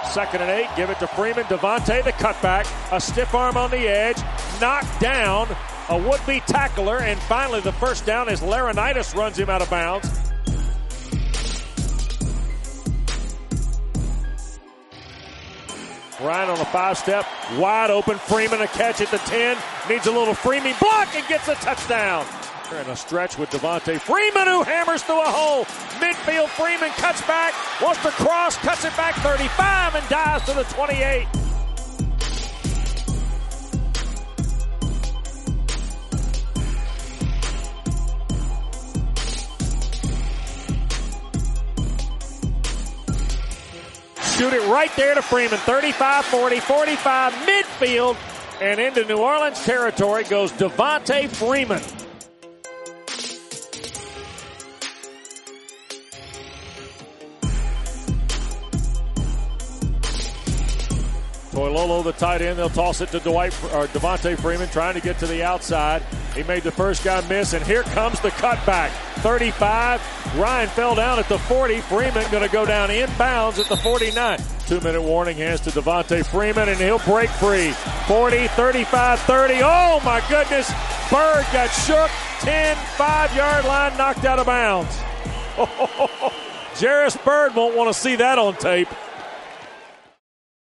2nd and 8, give it to Freeman. Devontae, the cutback, a stiff arm on the edge, knocked down a would-be tackler, and finally the first down as Laurinaitis runs him out of bounds. Ryan on a 5-step, wide open. Freeman a catch at the 10, needs a little Freeman block and gets a touchdown. In a stretch with Devontae Freeman, who hammers through a hole. Midfield, Freeman cuts back, wants to cross, cuts it back 35 and dives to the 28. Shoot it right there to Freeman. 35, 40, 45, midfield, and into New Orleans territory goes Devontae Freeman. Toilolo, the tight end, they'll toss it to Devontae Freeman, trying to get to the outside. He made the first guy miss, and here comes the cutback. 35, Ryan fell down at the 40. Freeman going to go down inbounds at the 49. 2-minute warning hands to Devontae Freeman, and he'll break free. 40, 35, 30. Oh, my goodness. Bird got shook. 10, 5-yard line, knocked out of bounds. Jairus Byrd won't want to see that on tape.